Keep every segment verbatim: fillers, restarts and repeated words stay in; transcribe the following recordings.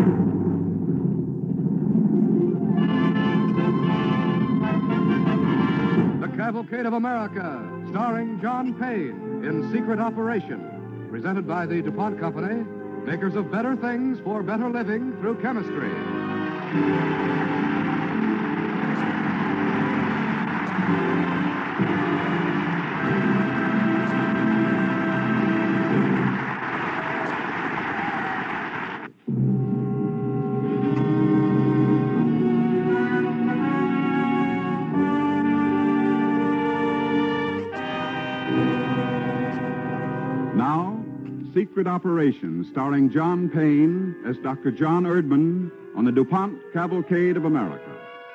The Cavalcade of America, starring John Payne in Secret Operation, presented by the DuPont Company, makers of better things for better living through chemistry. Now, Secret Operation, starring John Payne as Doctor John Erdman on the DuPont Cavalcade of America.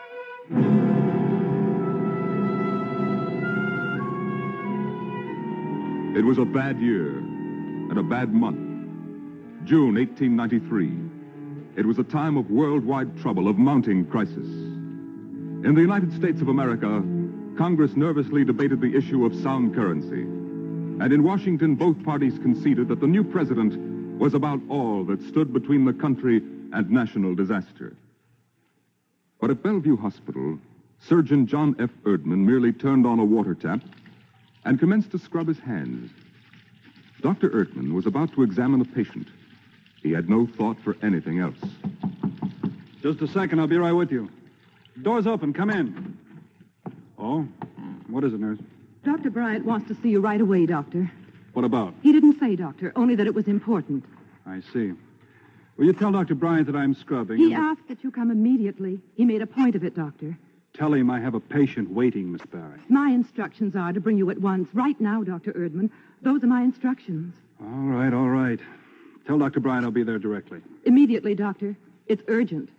It was a bad year and a bad month. June eighteen ninety-three. It was a time of worldwide trouble, of mounting crisis. In the United States of America, Congress nervously debated the issue of sound currency. And in Washington, both parties conceded that the new president was about all that stood between the country and national disaster. But at Bellevue Hospital, Surgeon John F. Erdman merely turned on a water tap and commenced to scrub his hands. Doctor Erdman was about to examine a patient. He had no thought for anything else. Just a second, I'll be right with you. Door's open, come in. Oh? What is it, nurse? Doctor Bryant wants to see you right away, Doctor. What about? He didn't say, Doctor, only that it was important. I see. Will you tell Doctor Bryant that I'm scrubbing? He and that- asked that you come immediately. He made a point of it, Doctor. Tell him I have a patient waiting, Miss Barry. My instructions are to bring you at once, right now, Doctor Erdman. Those are my instructions. All right, all right. Tell Doctor Bryant I'll be there directly. Immediately, Doctor. It's urgent.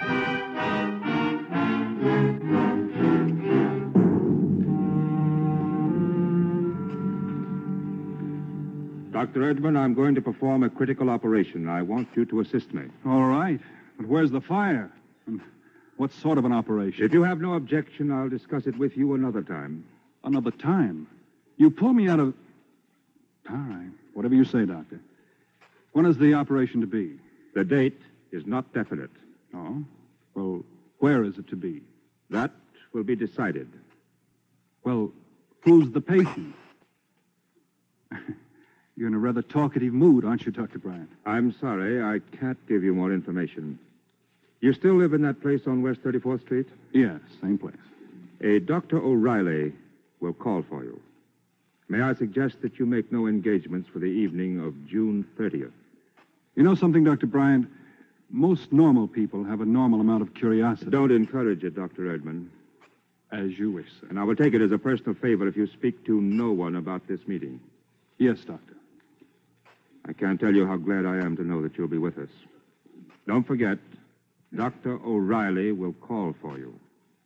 Doctor Erdman, I'm going to perform a critical operation. I want you to assist me. All right. But where's the fire? And what sort of an operation? If you have no objection, I'll discuss it with you another time. Another time? You pull me out of... All right. Whatever you say, Doctor. When is the operation to be? The date is not definite. Oh? Well, where is it to be? That will be decided. Well, who's the patient? You're in a rather talkative mood, aren't you, Doctor Bryant? I'm sorry, I can't give you more information. You still live in that place on West thirty-fourth Street? Yes, same place. A Doctor O'Reilly will call for you. May I suggest that you make no engagements for the evening of June thirtieth? You know something, Doctor Bryant? Most normal people have a normal amount of curiosity. Don't encourage it, Doctor Erdman. As you wish, sir. And I will take it as a personal favor if you speak to no one about this meeting. Yes, Doctor. I can't tell you how glad I am to know that you'll be with us. Don't forget, Doctor O'Reilly will call for you.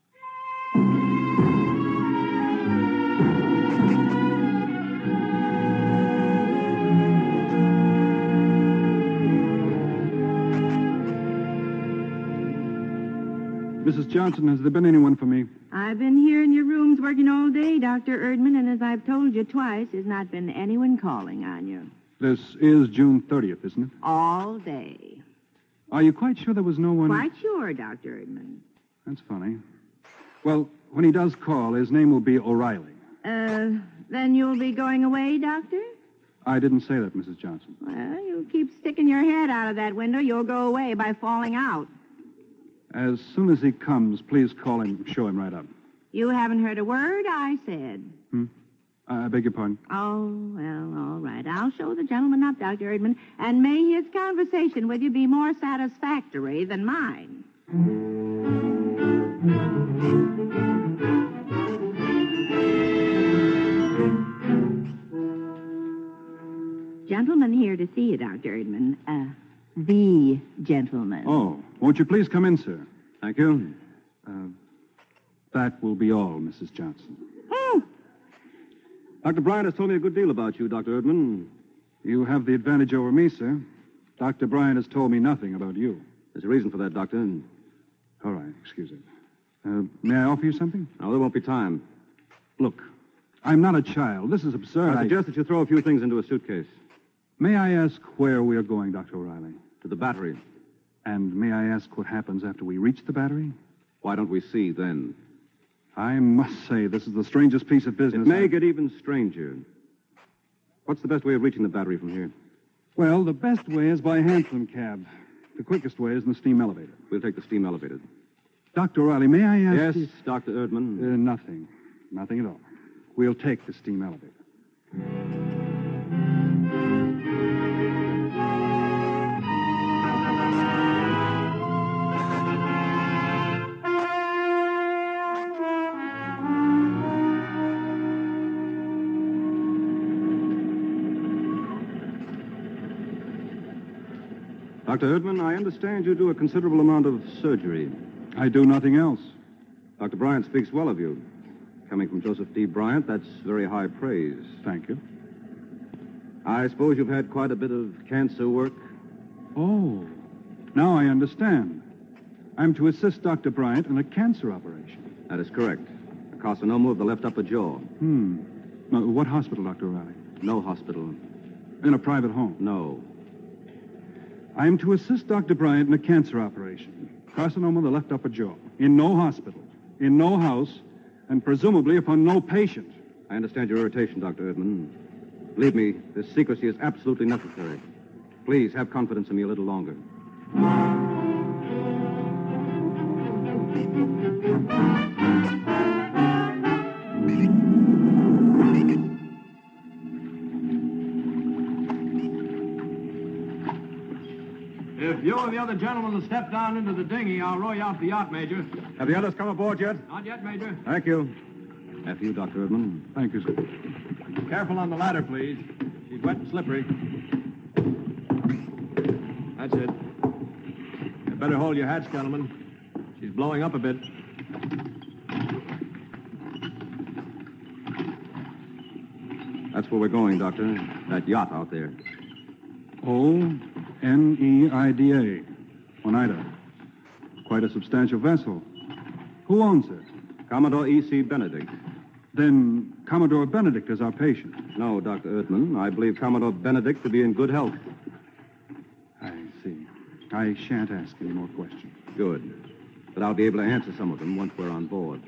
Missus Johnson, has there been anyone for me? I've been here in your rooms working all day, Doctor Erdman, and as I've told you twice, there's not been anyone calling on you. This is June thirtieth, isn't it? All day. Are you quite sure there was no one... Quite sure, Doctor Erdman. That's funny. Well, when he does call, his name will be O'Reilly. Uh, then you'll be going away, Doctor? I didn't say that, Missus Johnson. Well, you keep sticking your head out of that window, you'll go away by falling out. As soon as he comes, please call him, show him right up. You haven't heard a word I said. Hmm? I beg your pardon? Oh, well, all right. I'll show the gentleman up, Doctor Erdman, and may his conversation with you be more satisfactory than mine. Gentleman here to see you, Doctor Erdman. Uh, the gentleman. Oh, won't you please come in, sir? Thank you. Uh, that will be all, Missus Johnson. Oh. Doctor Bryant has told me a good deal about you, Doctor Erdman. You have the advantage over me, sir. Doctor Bryant has told me nothing about you. There's a reason for that, Doctor. All right, excuse it. Uh, may I offer you something? No, there won't be time. Look, I'm not a child. This is absurd. I suggest that you throw a few things into a suitcase. May I ask where we are going, Doctor O'Reilly? To the battery. And may I ask what happens after we reach the battery? Why don't we see then? I must say, this is the strangest piece of It business. may I- get even stranger. What's the best way of reaching the battery from here? Well, the best way is by hansom cab. The quickest way is in the steam elevator. We'll take the steam elevator. Doctor O'Reilly, may I ask Yes, you... Doctor Erdman. Uh, nothing. Nothing at all. We'll take the steam elevator. Doctor Erdman, I understand you do a considerable amount of surgery. I do nothing else. Doctor Bryant speaks well of you. Coming from Joseph D. Bryant, that's very high praise. Thank you. I suppose you've had quite a bit of cancer work? Oh, now I understand. I'm to assist Doctor Bryant in a cancer operation. That is correct. A carcinoma of the left upper jaw. Hmm. Now, what hospital, Doctor O'Reilly? No hospital. In a private home? No. I'm to assist Doctor Bryant in a cancer operation. Carcinoma of the left upper jaw. In no hospital. In no house. And presumably upon no patient. I understand your irritation, Doctor Erdman. Believe me, this secrecy is absolutely necessary. Please have confidence in me a little longer. If you and the other gentlemen will step down into the dinghy, I'll row you out the yacht, Major. Have the others come aboard yet? Not yet, Major. Thank you. After you, Doctor Erdman. Thank you, sir. Careful on the ladder, please. She's wet and slippery. That's it. You better hold your hats, gentlemen. She's blowing up a bit. That's where we're going, Doctor. That yacht out there. O N E I D A. Oneida. Quite a substantial vessel. Who owns it? Commodore E C. Benedict. Then Commodore Benedict is our patient. No, Doctor Erdman. I believe Commodore Benedict to be in good health. I see. I shan't ask any more questions. Good. But I'll be able to answer some of them once we're on board.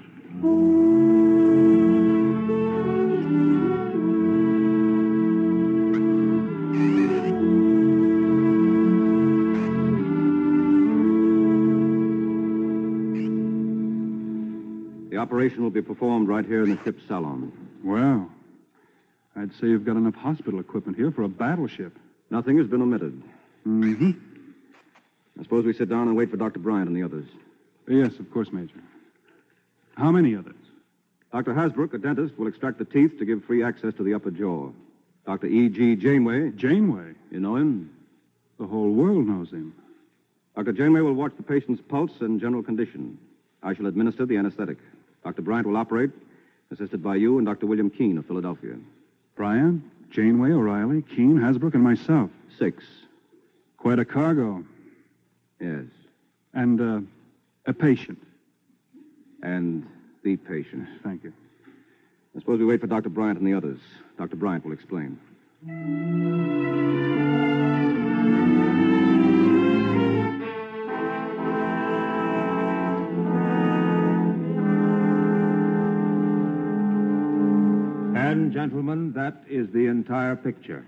The operation will be performed right here in the ship's salon. Well, I'd say you've got enough hospital equipment here for a battleship. Nothing has been omitted. Mm-hmm. I suppose we sit down and wait for Doctor Bryant and the others. Yes, of course, Major. How many others? Doctor Hasbrook, a dentist, will extract the teeth to give free access to the upper jaw. Doctor E G. Janeway. Janeway? You know him? The whole world knows him. Doctor Janeway will watch the patient's pulse and general condition. I shall administer the anesthetic. Doctor Bryant will operate, assisted by you and Doctor William Keene of Philadelphia. Bryant, Janeway, O'Reilly, Keene, Hasbrook, and myself. Six. Quite a cargo. Yes. And, uh, a patient. And the patient. Thank you. I suppose we wait for Doctor Bryant and the others. Doctor Bryant will explain. And, gentlemen, that is the entire picture.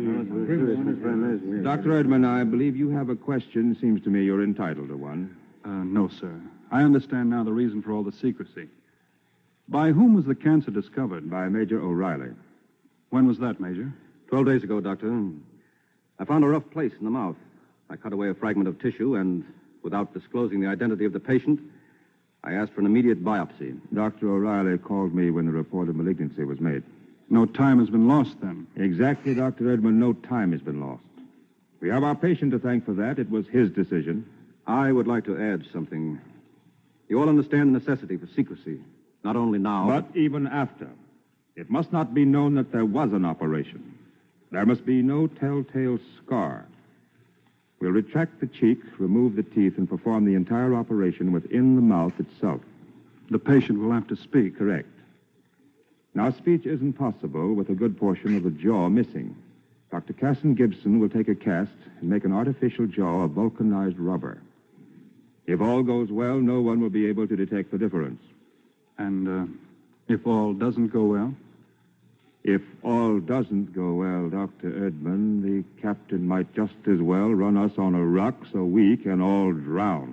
Doctor Erdman, I believe you have a question. Seems to me you're entitled to one. Uh, no, sir. I understand now the reason for all the secrecy. By whom was the cancer discovered? By Major O'Reilly. When was that, Major? Twelve days ago, Doctor. I found a rough place in the mouth. I cut away a fragment of tissue, and without disclosing the identity of the patient, I asked for an immediate biopsy. Doctor O'Reilly called me when the report of malignancy was made. No time has been lost, then. Exactly, Doctor Erdman. No time has been lost. We have our patient to thank for that. It was his decision. I would like to add something. You all understand the necessity for secrecy, not only now... But even after. It must not be known that there was an operation. There must be no telltale scar. We'll retract the cheek, remove the teeth, and perform the entire operation within the mouth itself. The patient will have to speak. Correct. Now, speech isn't possible with a good portion of the jaw missing. Doctor Casson Gibson will take a cast and make an artificial jaw of vulcanized rubber. If all goes well, no one will be able to detect the difference. And uh, if all doesn't go well? If all doesn't go well, Doctor Erdman, the captain might just as well run us on a rock so we can all drown.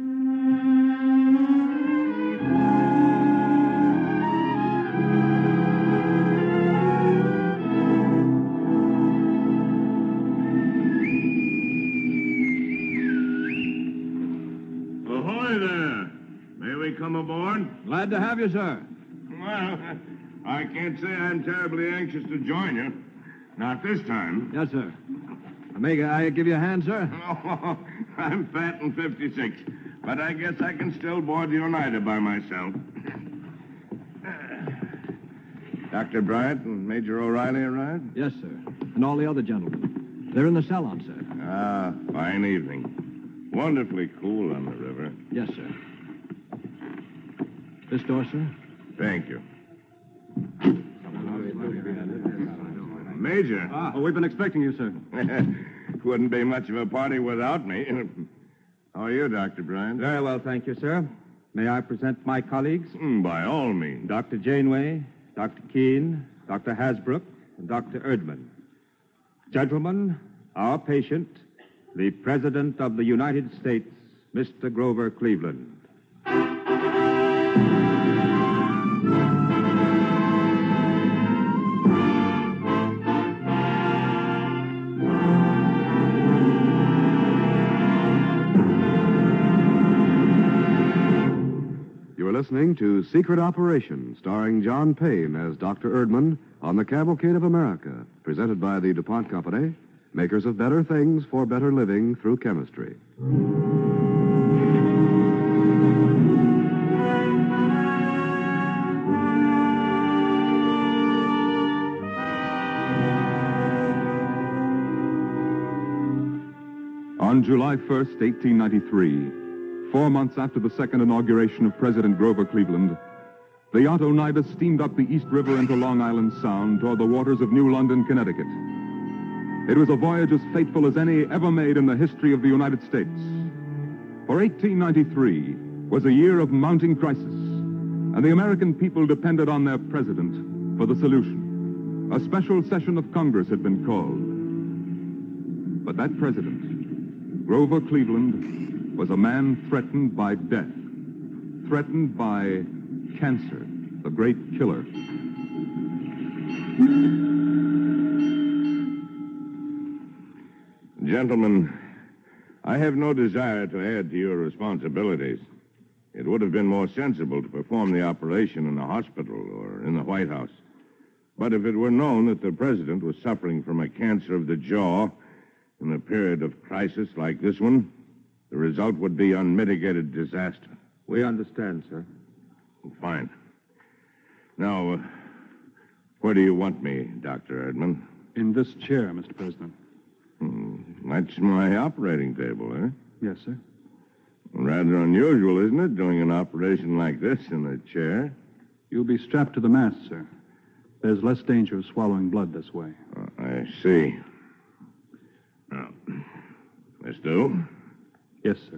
Ahoy there. May we come aboard? Glad to have you, sir. Well, I can't say I'm terribly anxious to join you. Not this time. Yes, sir. May I give you a hand, sir? Oh, I'm fat and fifty-six, but I guess I can still board the Oneida by myself. Doctor Bryant and Major O'Reilly arrived? Yes, sir. And all the other gentlemen. They're in the salon, sir. Ah, fine evening. Wonderfully cool on the river. Yes, sir. This door, sir? Thank you. Major. Ah, oh, we've been expecting you, sir. Wouldn't be much of a party without me. How are you, Doctor Bryant? Very well, thank you, sir. May I present my colleagues? Mm, by all means. Doctor Janeway, Doctor Keene, Doctor Hasbrook, and Doctor Erdman. Gentlemen, our patient, the President of the United States, Mister Grover Cleveland. Listening to Secret Operation, starring John Payne as Doctor Erdman on the Cavalcade of America, presented by the DuPont Company, makers of better things for better living through chemistry. On July first, eighteen ninety-three, four months after the second inauguration of President Grover Cleveland, the yacht Oneida steamed up the East River into Long Island Sound toward the waters of New London, Connecticut. It was a voyage as fateful as any ever made in the history of the United States. For eighteen ninety-three was a year of mounting crisis, and the American people depended on their president for the solution. A special session of Congress had been called. But that president, Grover Cleveland, was a man threatened by death, threatened by cancer, the great killer. Gentlemen, I have no desire to add to your responsibilities. It would have been more sensible to perform the operation in a hospital or in the White House. But if it were known that the president was suffering from a cancer of the jaw in a period of crisis like this one, the result would be unmitigated disaster. We understand, sir. Fine. Now, uh, where do you want me, Doctor Erdman? In this chair, Mister President. Hmm, that's my operating table, eh? Yes, sir. Rather unusual, isn't it, doing an operation like this in a chair? You'll be strapped to the mast, sir. There's less danger of swallowing blood this way. Uh, I see. Now, this do? Yes, sir.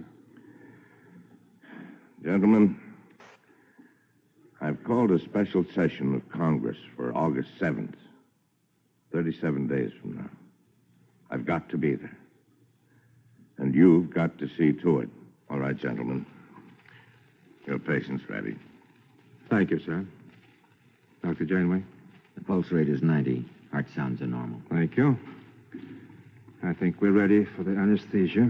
Gentlemen, I've called a special session of Congress for August seventh, thirty-seven days from now. I've got to be there. And you've got to see to it. All right, gentlemen. Your patient's ready. Thank you, sir. Doctor Janeway? The pulse rate is ninety. Heart sounds are normal. Thank you. I think we're ready for the anesthesia.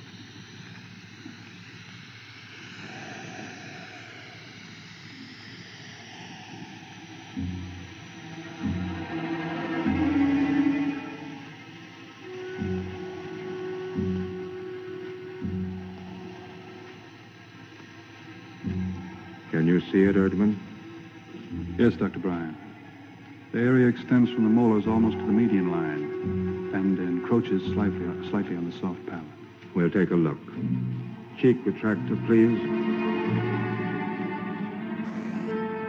Can you see it, Erdman? Yes, Doctor Bryant. The area extends from the molars almost to the median line and encroaches slightly, slightly on the soft palate. We'll take a look. Cheek retractor, please.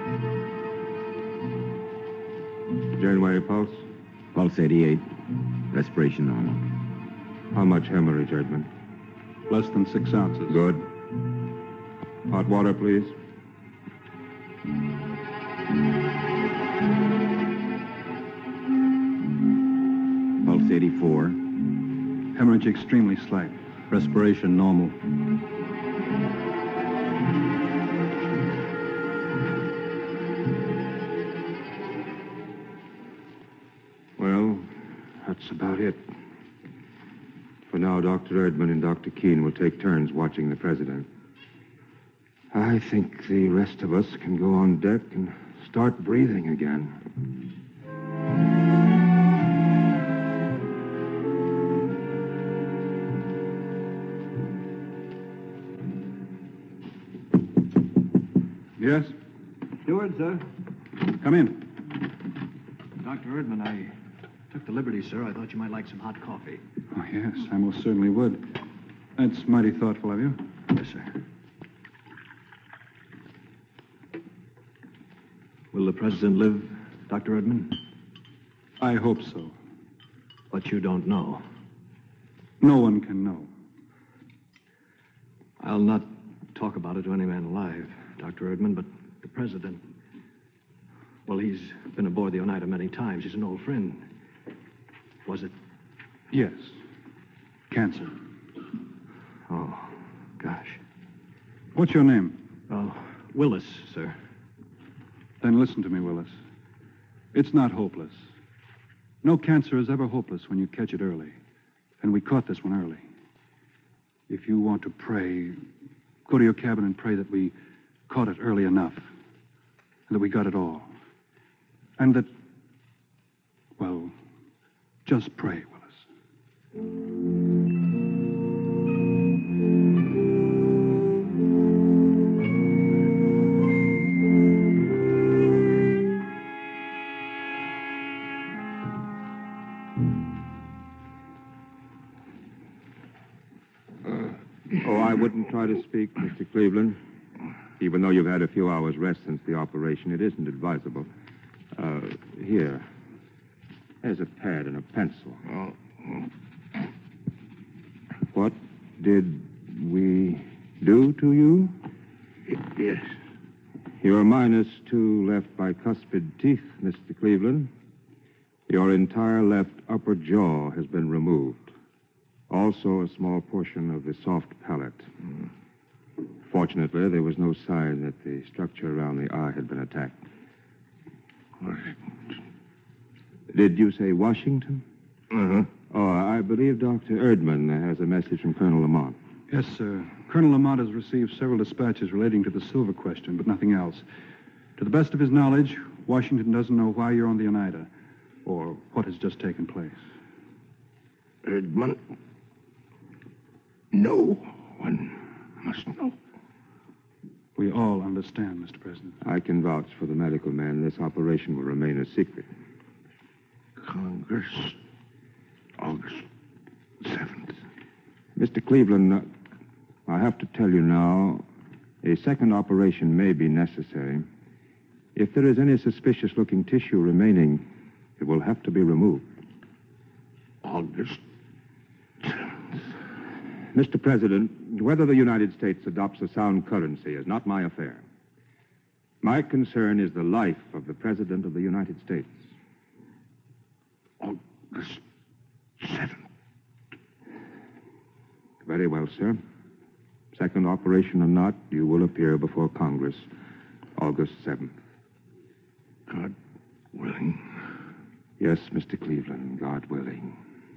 Janeway, pulse? Pulse eighty-eight. Respiration normal. How much hemorrhage, Erdman? Less than six ounces. Good. Hot water, please. Pulse eighty-four. Hemorrhage extremely slight. Respiration normal. Well, that's about it. For now, Doctor Erdman and Doctor Keene will take turns watching the president. I think the rest of us can go on deck and start breathing again. Yes? Steward, sir. Come in. Doctor Erdman, I took the liberty, sir. I thought you might like some hot coffee. Oh, yes, I most certainly would. That's mighty thoughtful of you. Yes, sir. Will the president live, Doctor Erdman? I hope so. But you don't know. No one can know. I'll not talk about it to any man alive, Doctor Erdman, but the president... Well, he's been aboard the Oneida many times. He's an old friend. Was it? Yes. Cancer. Oh, gosh. What's your name? Oh, Willis, sir. Then listen to me, Willis. It's not hopeless. No cancer is ever hopeless when you catch it early. And we caught this one early. If you want to pray, go to your cabin and pray that we caught it early enough. And that we got it all. And that, well, just pray, Willis. Oh, I wouldn't try to speak, Mister Cleveland. Even though you've had a few hours' rest since the operation, it isn't advisable. Uh, here. There's a pad and a pencil. Oh. What did we do to you? Yes. You're minus two left bicuspid teeth, Mister Cleveland. Your entire left upper jaw has been removed. Also, a small portion of the soft palate. Mm. Fortunately, there was no sign that the structure around the eye had been attacked. Did you say Washington? Uh-huh. Oh, I believe Doctor Erdman has a message from Colonel Lamont. Yes, sir. Colonel Lamont has received several dispatches relating to the silver question, but nothing else. To the best of his knowledge, Washington doesn't know why you're on the Oneida or what has just taken place. Erdman, no one must know. We all understand, Mister President. I can vouch for the medical man. This operation will remain a secret. Congress, August seventh. Mister Cleveland, uh, I have to tell you now, a second operation may be necessary. If there is any suspicious-looking tissue remaining, it will have to be removed. August seventh. Mister President, whether the United States adopts a sound currency is not my affair. My concern is the life of the President of the United States. August seventh. Very well, sir. Second operation or not, you will appear before Congress August seventh. God willing. Yes, Mister Cleveland, God willing.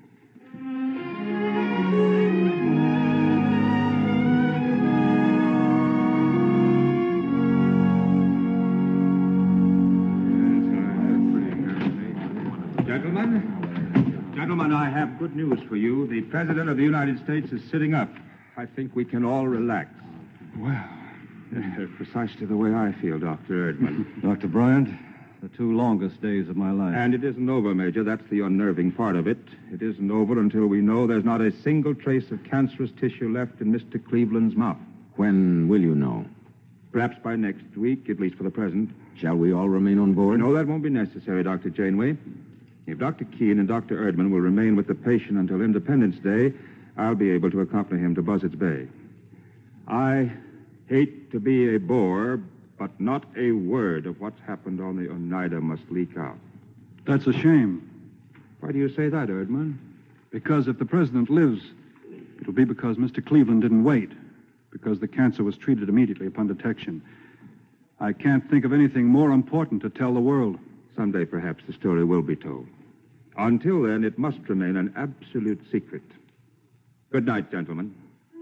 Gentlemen, gentlemen, I have good news for you. The President of the United States is sitting up. I think we can all relax. Well, Uh, precisely the way I feel, Doctor Erdman. Doctor Bryant, the two longest days of my life. And it isn't over, Major. That's the unnerving part of it. It isn't over until we know there's not a single trace of cancerous tissue left in Mister Cleveland's mouth. When will you know? Perhaps by next week, at least for the present. Shall we all remain on board? No, that won't be necessary, Doctor Janeway. If Doctor Keene and Doctor Erdman will remain with the patient until Independence Day, I'll be able to accompany him to Buzzards Bay. I hate to be a bore, but not a word of what's happened on the Oneida must leak out. That's a shame. Why do you say that, Erdman? Because if the president lives, it'll be because Mister Cleveland didn't wait, because the cancer was treated immediately upon detection. I can't think of anything more important to tell the world. Someday, perhaps, the story will be told. Until then, it must remain an absolute secret. Good night, gentlemen.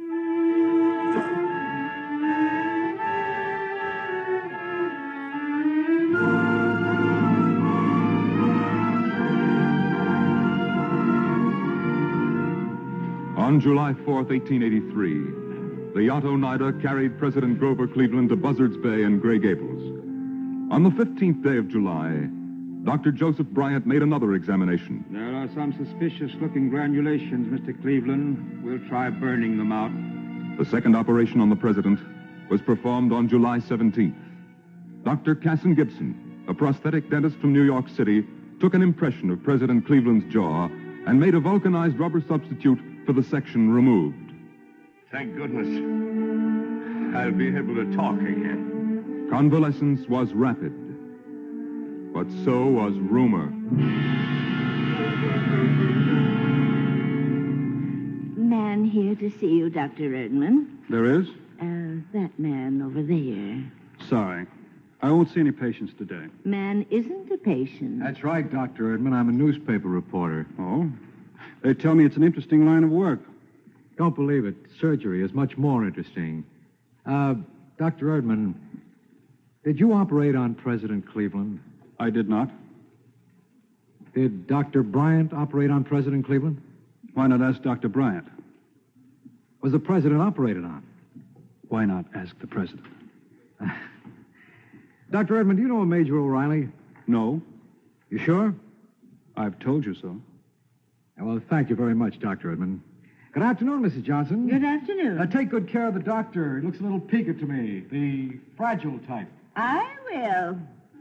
On July fourth, eighteen eighty-three, the yacht Oneida carried President Grover Cleveland to Buzzards Bay and Gray Gables. On the fifteenth day of July, Doctor Joseph Bryant made another examination. There are some suspicious-looking granulations, Mister Cleveland. We'll try burning them out. The second operation on the president was performed on July seventeenth. Doctor Casson Gibson, a prosthetic dentist from New York City, took an impression of President Cleveland's jaw and made a vulcanized rubber substitute for the section removed. Thank goodness. I'll be able to talk again. Convalescence was rapid, but so was rumor. Man here to see you, Doctor Erdman. There is? Uh, that man over there. Sorry. I won't see any patients today. Man isn't a patient. That's right, Doctor Erdman. I'm a newspaper reporter. Oh? They tell me it's an interesting line of work. Don't believe it. Surgery is much more interesting. Uh, Doctor Erdman, did you operate on President Cleveland? I did not. Did Doctor Bryant operate on President Cleveland? Why not ask Doctor Bryant? Was the president operated on? Why not ask the president? Doctor Erdman, do you know a Major O'Reilly? No. You sure? I've told you so. Well, thank you very much, Doctor Erdman. Good afternoon, Missus Johnson. Good afternoon. Uh, take good care of the doctor. He looks a little peaked to me. The fragile type. I will.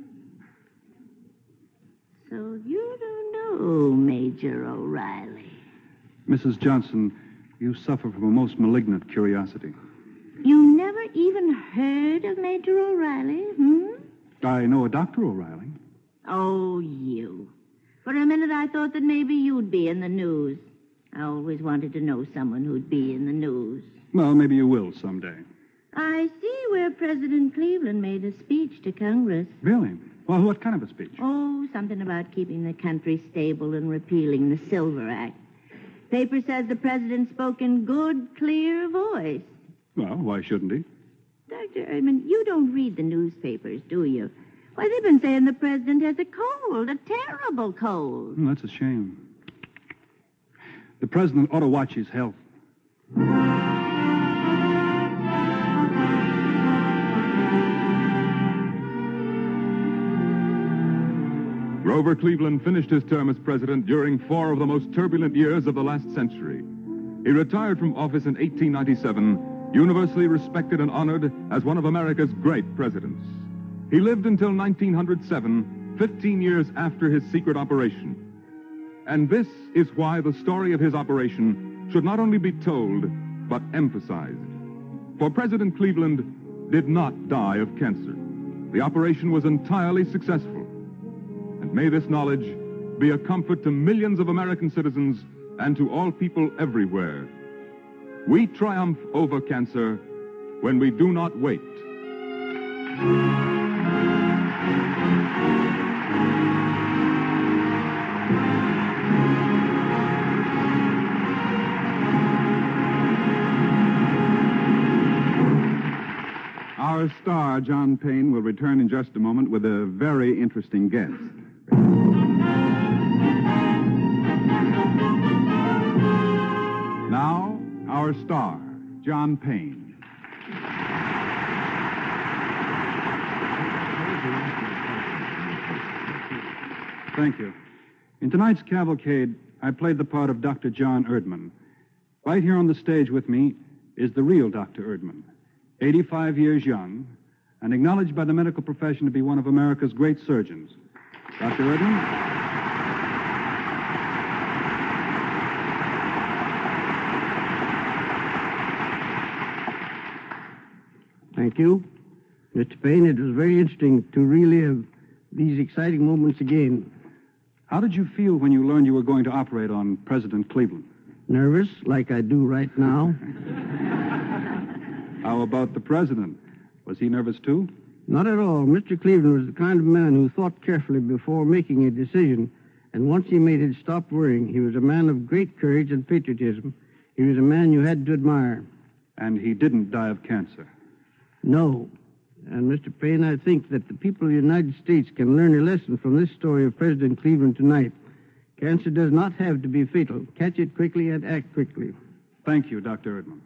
So you don't know Major O'Reilly. Missus Johnson, you suffer from a most malignant curiosity. You never even heard of Major O'Reilly, hmm? I know a Doctor O'Reilly. Oh, you. For a minute, I thought that maybe you'd be in the news. I always wanted to know someone who'd be in the news. Well, maybe you will someday. I see where President Cleveland made a speech to Congress. Really? Well, what kind of a speech? Oh, something about keeping the country stable and repealing the Silver Act. Paper says the president spoke in good, clear voice. Well, why shouldn't he? Doctor Erdman, you don't read the newspapers, do you? Why, they've been saying the president has a cold, a terrible cold. Mm, that's a shame. The president ought to watch his health. Grover Cleveland finished his term as president during four of the most turbulent years of the last century. He retired from office in eighteen ninety-seven, universally respected and honored as one of America's great presidents. He lived until nineteen oh seven, fifteen years after his secret operation. And this is why the story of his operation should not only be told, but emphasized. For President Cleveland did not die of cancer. The operation was entirely successful. And may this knowledge be a comfort to millions of American citizens and to all people everywhere. We triumph over cancer when we do not wait. Our star, John Payne, will return in just a moment with a very interesting guest. Now, our star, John Payne. Thank you. In tonight's cavalcade, I played the part of Doctor John Erdman. Right here on the stage with me is the real Doctor Erdman, eighty-five years young, and acknowledged by the medical profession to be one of America's great surgeons. Doctor Erdman? Thank you. Mister Payne, it was very interesting to relive these exciting moments again. How did you feel when you learned you were going to operate on President Cleveland? Nervous, like I do right now. How about the president? Was he nervous too? Not at all. Mister Cleveland was the kind of man who thought carefully before making a decision, and once he made it, stopped worrying. He was a man of great courage and patriotism. He was a man you had to admire. And he didn't die of cancer? No. And, Mister Payne, I think that the people of the United States can learn a lesson from this story of President Cleveland tonight. Cancer does not have to be fatal. Catch it quickly and act quickly. Thank you, Doctor Erdman.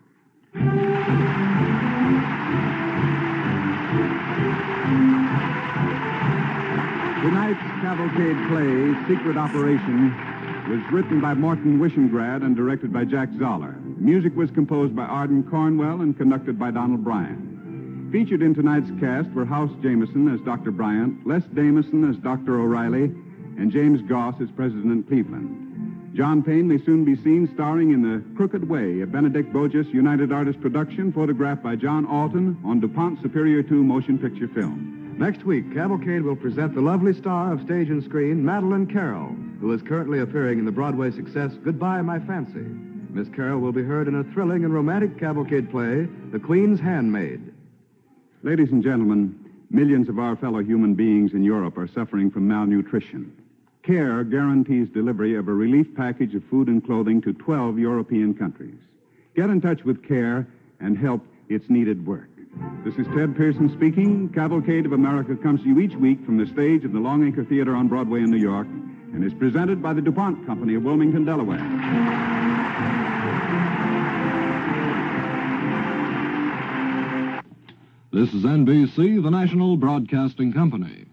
Tonight's cavalcade play, Secret Operation, was written by Morton Wishengrad and directed by Jack Zoller. Music was composed by Arden Cornwell and conducted by Donald Bryant. Featured in tonight's cast were House Jameson as Doctor Bryant, Les Damison as Doctor O'Reilly, and James Goss as President Cleveland. John Payne may soon be seen starring in The Crooked Way, a Benedict Bogus United Artists production photographed by John Alton on DuPont Superior two motion picture film. Next week, Cavalcade will present the lovely star of stage and screen, Madeline Carroll, who is currently appearing in the Broadway success Goodbye, My Fancy. Miss Carroll will be heard in a thrilling and romantic cavalcade play, The Queen's Handmaid. Ladies and gentlemen, millions of our fellow human beings in Europe are suffering from malnutrition. CARE guarantees delivery of a relief package of food and clothing to twelve European countries. Get in touch with CARE and help its needed work. This is Ted Pearson speaking. Cavalcade of America comes to you each week from the stage of the Longacre Theater on Broadway in New York and is presented by the DuPont Company of Wilmington, Delaware. This is N B C, the national broadcasting company.